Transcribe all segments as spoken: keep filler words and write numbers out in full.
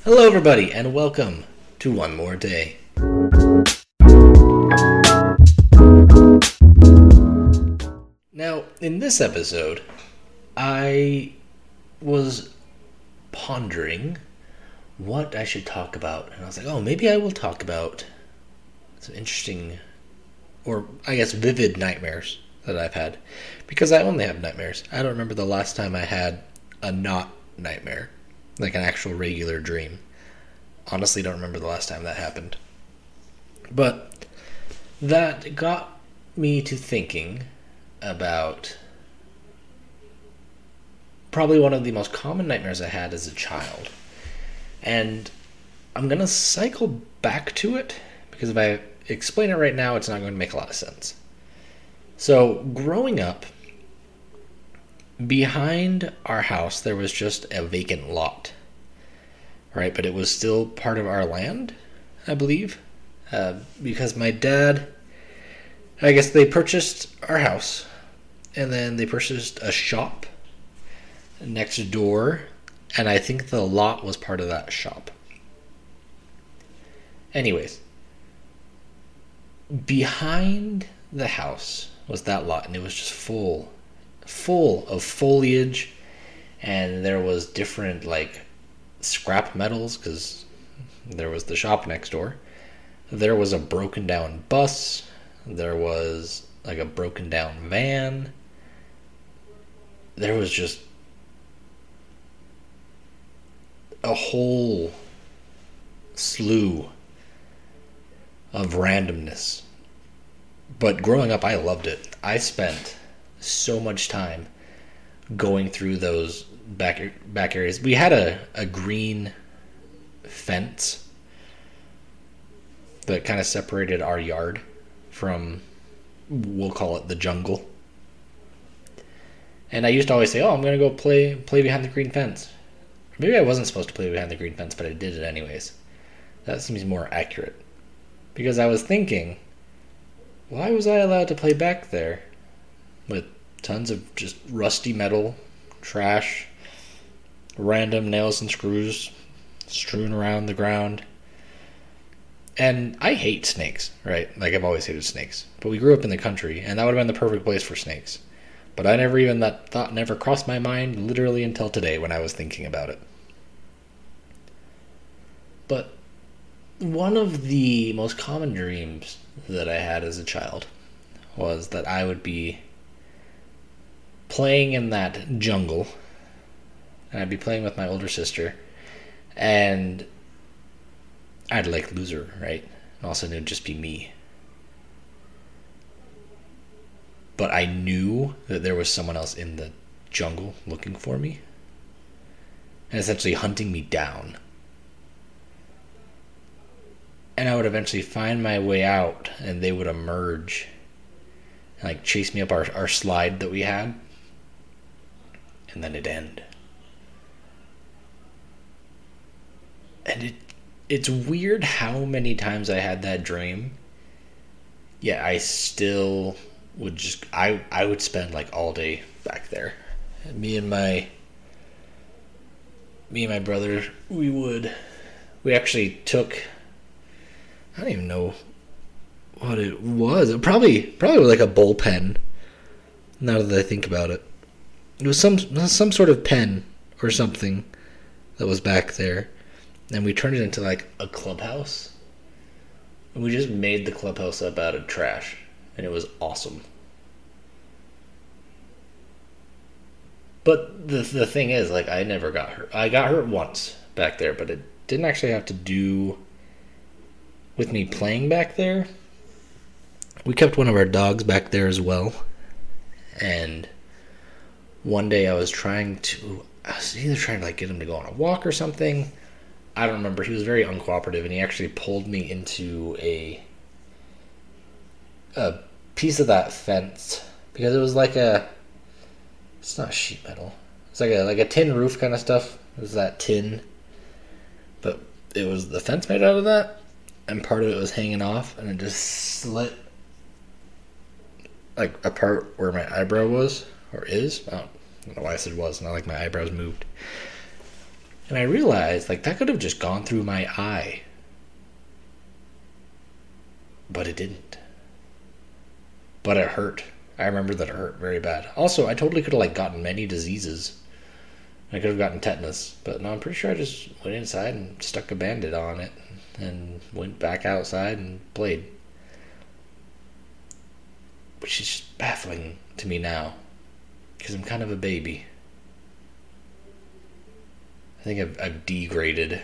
Hello, everybody, and welcome to One More Day. Now, in this episode, I was pondering what I should talk about, and I was like, oh, maybe I will talk about some interesting, or I guess vivid nightmares that I've had, because I only have nightmares. I don't remember the last time I had a not nightmare, like an actual regular dream. Honestly, don't remember the last time that happened. But that got me to thinking about probably one of the most common nightmares I had as a child. And I'm going to cycle back to it, because if I explain it right now, it's not going to make a lot of sense. So, growing up, behind our house, there was just a vacant lot, right? But it was still part of our land, I believe, uh, because my dad, I guess they purchased our house, and then they purchased a shop next door, and I think the lot was part of that shop. Anyways, behind the house was that lot, and it was just full full of foliage, and there was different like scrap metals because there was the shop next door. There was a broken down bus, there was like a broken down van, there was just a whole slew of randomness. But growing up, I loved it. I spent so much time going through those back back areas. We had a, a green fence that kind of separated our yard from, we'll call it the jungle. And I used to always say, oh, I'm going to go play play behind the green fence. Maybe I wasn't supposed to play behind the green fence, but I did it anyways. That seems more accurate. Because I was thinking, why was I allowed to play back there with tons of just rusty metal, trash, random nails and screws strewn around the ground? And I hate snakes, right? Like, I've always hated snakes. But we grew up in the country, and that would have been the perfect place for snakes. But I never even, that thought never crossed my mind literally until today when I was thinking about it. But one of the most common dreams that I had as a child was that I would be playing in that jungle, and I'd be playing with my older sister, and I'd like lose her, right? And all of a sudden it would just be me. But I knew that there was someone else in the jungle looking for me, and essentially hunting me down. And I would eventually find my way out, and they would emerge and like chase me up our, our slide that we had, and then it'd end. And it it's weird how many times I had that dream, yet I still would just, I, I would spend like all day back there. And me and my, me and my brother, we would, we actually took, I don't even know what it was. It probably probably was like a ball pen. Now that I think about it, it was some some sort of pen or something that was back there, and we turned it into like a clubhouse. And we just made the clubhouse up out of trash, and it was awesome. But the the thing is, like, I never got hurt. I got hurt once back there, but it didn't actually have to do with me playing back there. We kept one of our dogs back there as well. And one day I was trying to, I was either trying to like get him to go on a walk or something. I don't remember. He was very uncooperative, and he actually pulled me into a a piece of that fence, because it was like a, it's not sheet metal. It's like a like a tin roof kind of stuff. It was that tin, but it was the fence made out of that, and part of it was hanging off, and it just slit like a part where my eyebrow was, or is. I don't, I don't know why I said was, not like my eyebrows moved. And I realized, like, that could have just gone through my eye. But it didn't. But it hurt. I remember that it hurt very bad. Also, I totally could have, like, gotten many diseases. I could have gotten tetanus. But no, I'm pretty sure I just went inside and stuck a Band-Aid on it. And went back outside and played. Which is just baffling to me now. Because I'm kind of a baby. I think I've, I've degraded.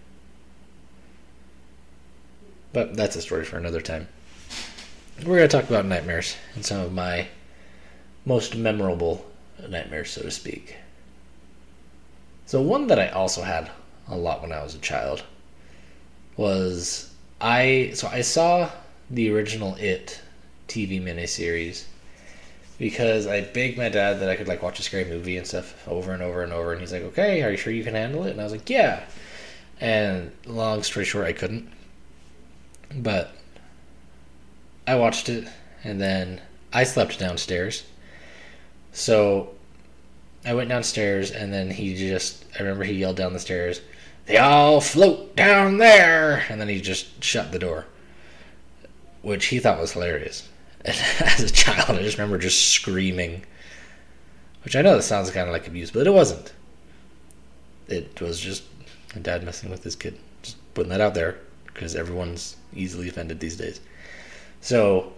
But that's a story for another time. We're going to talk about nightmares and some of my most memorable nightmares, so to speak. So one that I also had a lot when I was a child was I so I saw the original It T V miniseries because I begged my dad that I could like watch a scary movie and stuff over and over and over, and he's like, "Okay, are you sure you can handle it?" And I was like, "Yeah." And long story short, I couldn't. But I watched it, and then I slept downstairs. So I went downstairs, and then he just, I remember he yelled down the stairs, "They all float down there!" And then he just shut the door, which he thought was hilarious. And as a child, I just remember just screaming, which I know that sounds kind of like abuse, but it wasn't. It was just a dad messing with his kid. Just putting that out there, because everyone's easily offended these days. So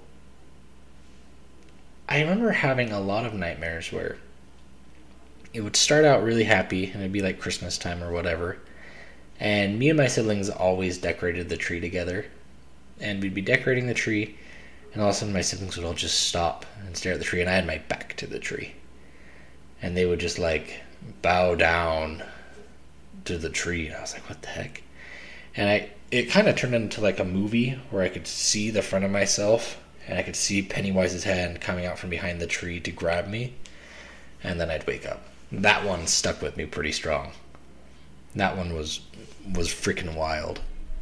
I remember having a lot of nightmares where it would start out really happy, and it'd be like Christmas time or whatever, and me and my siblings always decorated the tree together, and we'd be decorating the tree, and all of a sudden my siblings would all just stop and stare at the tree, and I had my back to the tree, and they would just like bow down to the tree, and I was like, what the heck? And I it kind of turned into like a movie where I could see the front of myself, and I could see Pennywise's hand coming out from behind the tree to grab me, and then I'd wake up. That one stuck with me pretty strong. That one was was freaking wild.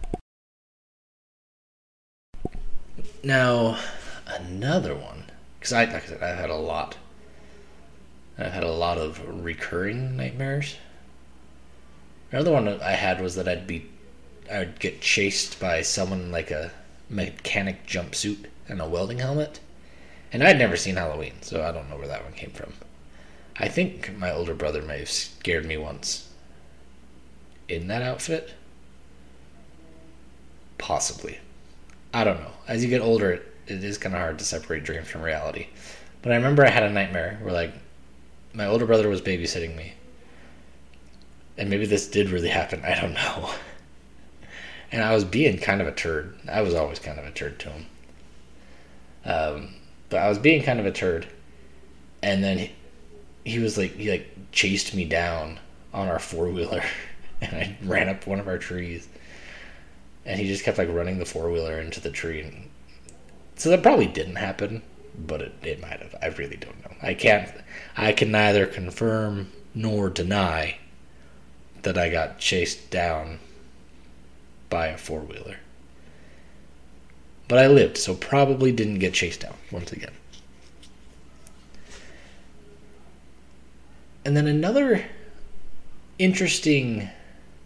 Now, another one, because I, like I said, I've had a lot. I've had a lot of recurring nightmares. Another one that I had was that I'd be I would get chased by someone in like a mechanic jumpsuit and a welding helmet. And I'd never seen Halloween, so I don't know where that one came from. I think my older brother may have scared me once in that outfit. Possibly. I don't know. As you get older, it, it is kind of hard to separate dreams from reality. But I remember I had a nightmare where like my older brother was babysitting me. And maybe this did really happen. I don't know. And I was being kind of a turd. I was always kind of a turd to him. Um, but I was being kind of a turd. And then he, he was like, he like chased me down on our four-wheeler. And I ran up one of our trees. And he just kept like running the four-wheeler into the tree. And so that probably didn't happen. But it, it might have. I really don't know. I can't, I can neither confirm nor deny that I got chased down by a four-wheeler. But I lived, so probably didn't get chased down once again. And then another interesting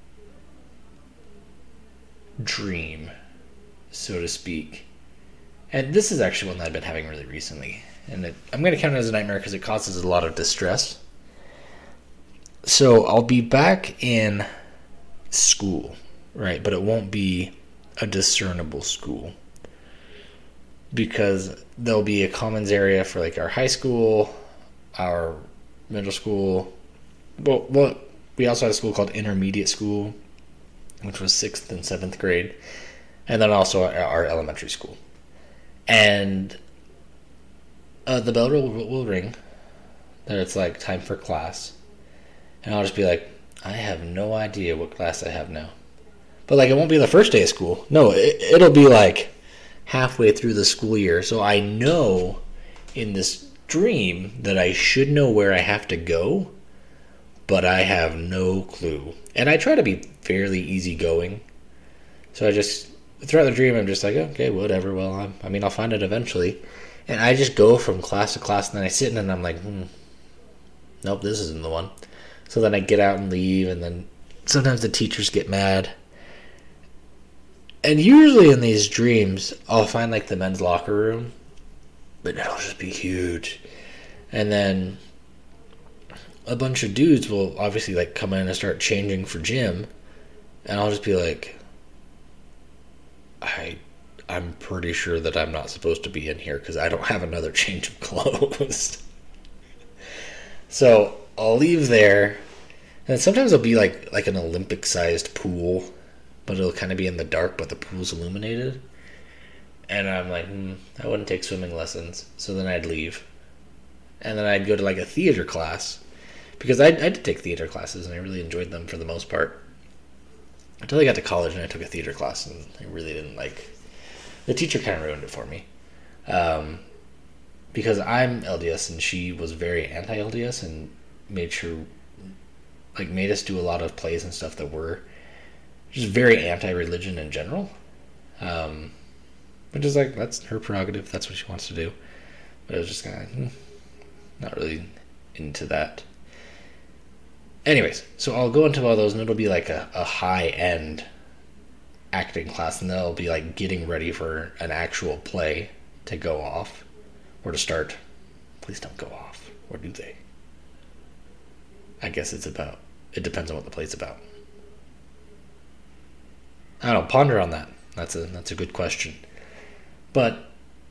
dream, so to speak. And this is actually one that I've been having really recently. And it, I'm going to count it as a nightmare because it causes a lot of distress. So I'll be back in school. Right, but it won't be a discernible school because there'll be a commons area for like our high school, our middle school. Well, well, we also had a school called intermediate school, which was sixth and seventh grade, and then also our, our elementary school. And uh, the bell will, will ring that it's like time for class, and I'll just be like, I have no idea what class I have now. But, like, it won't be the first day of school. No, it, it'll be, like, halfway through the school year. So I know in this dream that I should know where I have to go, but I have no clue. And I try to be fairly easygoing. So I just, throughout the dream, I'm just like, okay, whatever. Well, I'm, I mean, I'll find it eventually. And I just go from class to class, and then I sit in and I'm like, hmm, nope, this isn't the one. So then I get out and leave, and then sometimes the teachers get mad. And usually in these dreams, I'll find like the men's locker room, but it'll just be huge. And then a bunch of dudes will obviously like come in and start changing for gym, and I'll just be like, I, I'm pretty sure that I'm not supposed to be in here because I don't have another change of clothes. So I'll leave there, and sometimes it'll be like like an Olympic-sized pool, but it'll kind of be in the dark, but the pool's illuminated. And I'm like, hmm, I wouldn't take swimming lessons. So then I'd leave. And then I'd go to like a theater class, because I, I did take theater classes, and I really enjoyed them for the most part. Until I got to college and I took a theater class, and I really didn't like... The teacher kind of ruined it for me. Um, because I'm L D S, and she was very anti-L D S, and made sure... Like, made us do a lot of plays and stuff that were just very anti-religion in general. Um, which is like, that's her prerogative. That's what she wants to do. But I was just kind of hmm, not really into that. Anyways, so I'll go into all those, and it'll be like a, a high-end acting class, and they'll be like getting ready for an actual play to go off, or to start. Please don't go off. Or do they? I guess it's about, it depends on what the play's about. I don't know, ponder on that. That's a that's a good question. But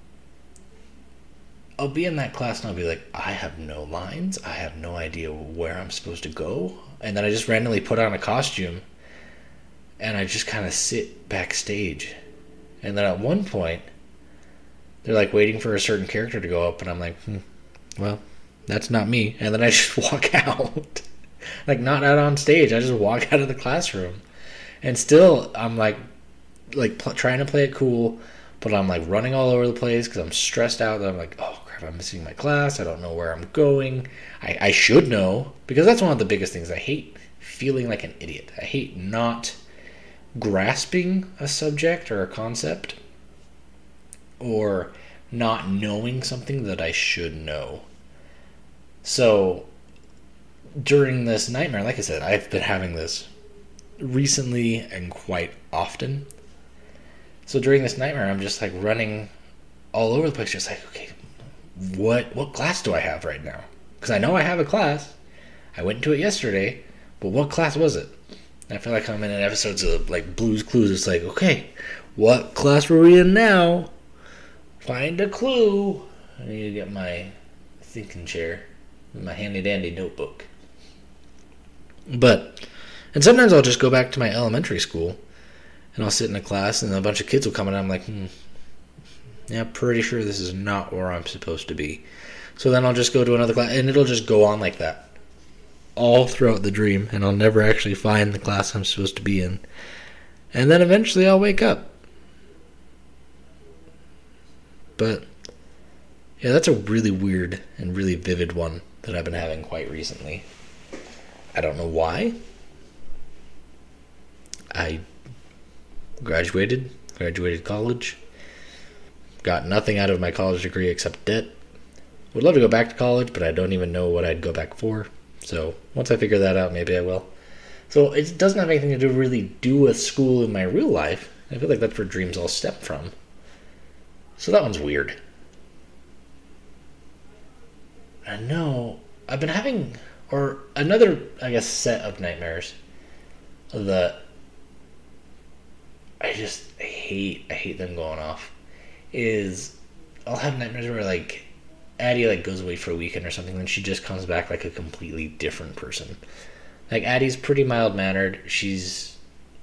I'll be in that class and I'll be like, I have no lines. I have no idea where I'm supposed to go. And then I just randomly put on a costume and I just kind of sit backstage. And then at one point, they're like waiting for a certain character to go up, and I'm like, hmm, well, that's not me. And then I just walk out. Like, not out on stage. I just walk out of the classroom. And still, I'm like, like pl- trying to play it cool, but I'm like running all over the place because I'm stressed out that I'm like, oh crap, I'm missing my class. I don't know where I'm going. I, I should know, because that's one of the biggest things. I hate feeling like an idiot. I hate not grasping a subject or a concept, or not knowing something that I should know. So during this nightmare, like I said, I've been having this recently and quite often. So during this nightmare, I'm just like running all over the place, just like, okay, what what class do I have right now? Because I know I have a class. I went to it yesterday, but what class was it? And I feel like I'm in an episode of like Blue's Clues. It's like, okay, what class were we in now? Find a clue. I need to get my thinking chair, my handy dandy notebook. But, and sometimes I'll just go back to my elementary school, and I'll sit in a class, and a bunch of kids will come in, and I'm like, hmm, yeah, pretty sure this is not where I'm supposed to be. So then I'll just go to another class, and it'll just go on like that all throughout the dream, and I'll never actually find the class I'm supposed to be in. And then eventually I'll wake up. But, yeah, that's a really weird and really vivid one that I've been having quite recently. I don't know why. I graduated, graduated college, got nothing out of my college degree except debt. Would love to go back to college, but I don't even know what I'd go back for. So once I figure that out, maybe I will. So it doesn't have anything to do really do with school in my real life. I feel like that's where dreams all stem from. So that one's weird. I know I've been having, or another, I guess, set of nightmares that I just hate, I hate them going off, is I'll have nightmares where, like, Addie, like, goes away for a weekend or something, and she just comes back like a completely different person. Like, Addie's pretty mild-mannered. She's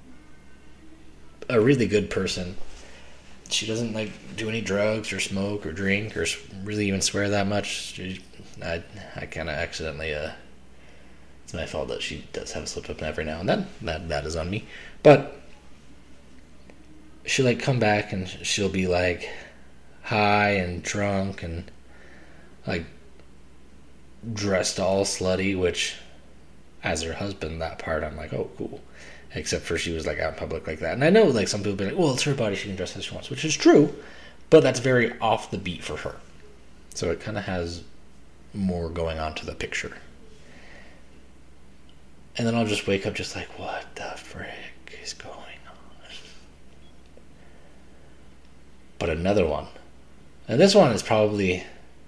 a really good person. She doesn't, like, do any drugs or smoke or drink or really even swear that much. She, I, I kind of accidentally, uh, it's my fault that she does have a slip-up every now and then. That, that is on me. But she'll, like, come back and she'll be, like, high and drunk and, like, dressed all slutty, which, as her husband, that part, I'm like, oh, cool. Except for she was, like, out in public like that. And I know, like, some people be like, well, it's her body, she can dress as she wants, which is true, but that's very off the beat for her. So it kind of has more going on to the picture. And then I'll just wake up just like, what the frick is going on? But another one. And this one is probably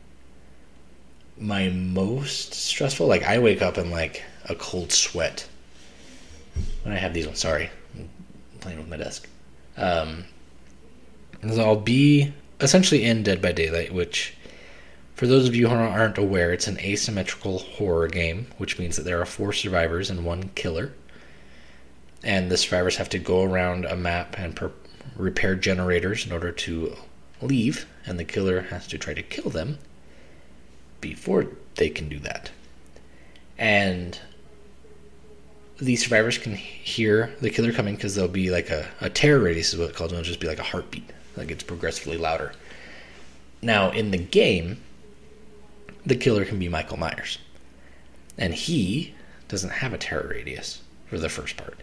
my most stressful. Like, I wake up in like a cold sweat when I have these ones. Sorry, I'm playing with my desk. Um, so I'll be essentially in Dead by Daylight, which, for those of you who aren't aware, it's an asymmetrical horror game, which means that there are four survivors and one killer. And the survivors have to go around a map and per- repair generators in order to leave, and the killer has to try to kill them before they can do that. And these survivors can hear the killer coming because there'll be like a, a terror radius is what it's called. It'll just be like a heartbeat that gets progressively louder. Now, in the game, the killer can be Michael Myers. And he doesn't have a terror radius for the first part.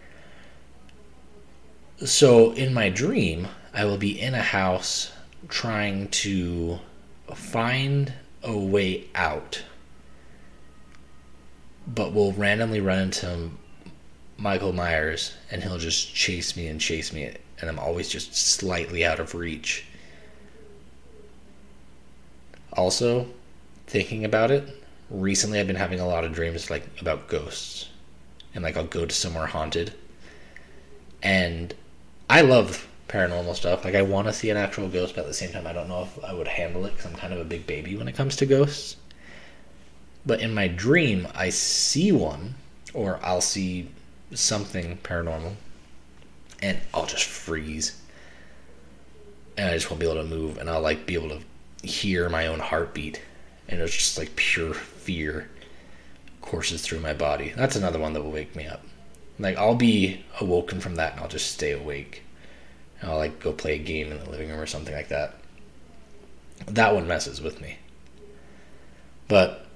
So in my dream, I will be in a house trying to find a way out, but will randomly run into Michael Myers, and he'll just chase me and chase me, and I'm always just slightly out of reach. Also, thinking about it, recently I've been having a lot of dreams like about ghosts, and like I'll go to somewhere haunted, and I love paranormal stuff. Like, I want to see an actual ghost, but at the same time I don't know if I would handle it because I'm kind of a big baby when it comes to ghosts. But in my dream, I see one, or I'll see something paranormal, and I'll just freeze. And I just won't be able to move, and I'll like be able to hear my own heartbeat, and it's just like pure fear courses through my body. That's another one that will wake me up. Like, I'll be awoken from that, and I'll just stay awake. And I'll like go play a game in the living room or something like that. That one messes with me. But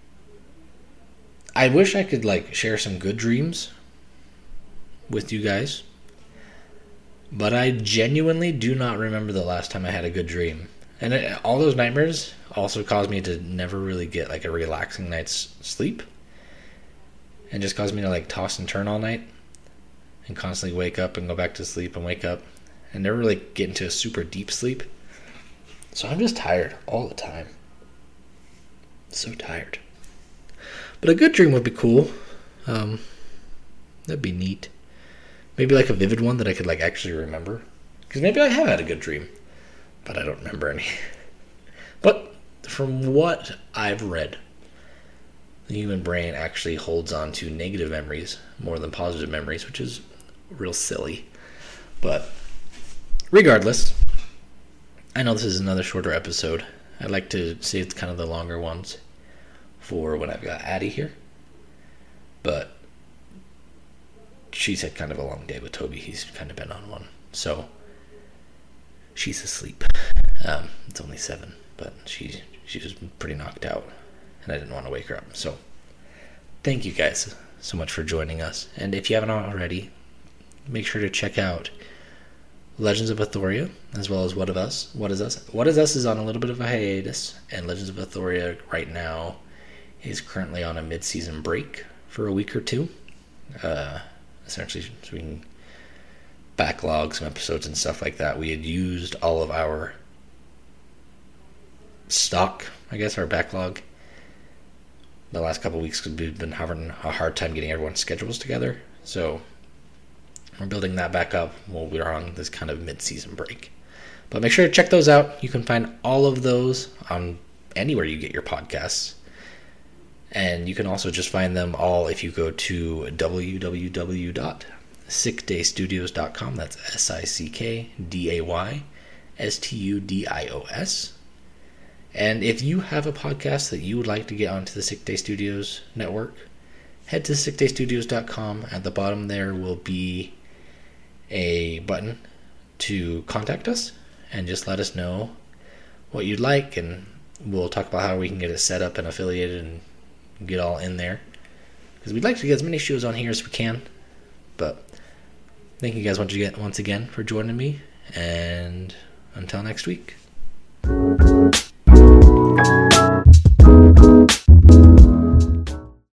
I wish I could like share some good dreams with you guys, but I genuinely do not remember the last time I had a good dream. And it, all those nightmares also caused me to never really get like a relaxing night's sleep, and just caused me to like toss and turn all night and constantly wake up and go back to sleep and wake up and never really get into a super deep sleep. So I'm just tired all the time. So tired. But a good dream would be cool. Um, that'd be neat. Maybe like a vivid one that I could like actually remember. Because maybe I have had a good dream, but I don't remember any. But from what I've read, the human brain actually holds on to negative memories more than positive memories, which is real silly. But regardless, I know this is another shorter episode. I'd like to save kind of the longer ones for when I've got Addie here. But she's had kind of a long day with Toby. He's kind of been on one. So she's asleep. Um, it's only seven, but she, she was pretty knocked out, and I didn't want to wake her up. So thank you guys so much for joining us. And if you haven't already, make sure to check out Legends of Athoria, as well as What of Us. What is Us? What is Us is on a little bit of a hiatus, and Legends of Athoria right now is currently on a mid-season break for a week or two. Uh, essentially, so we can backlog some episodes and stuff like that. We had used all of our stock, I guess, our backlog the last couple of weeks because we've been having a hard time getting everyone's schedules together. So we're building that back up while we're on this kind of mid-season break. But make sure to check those out. You can find all of those on anywhere you get your podcasts. And you can also just find them all if you go to w w w dot sick day studios dot com. That's S I C K D A Y S T U D I O S. And if you have a podcast that you would like to get onto the Sick Day Studios network, head to sick day studios dot com. At the bottom there will be a button to contact us, and just let us know what you'd like, and we'll talk about how we can get it set up and affiliated and get all in there, because we'd like to get as many shows on here as we can. But thank you guys once again for joining me, and until next week.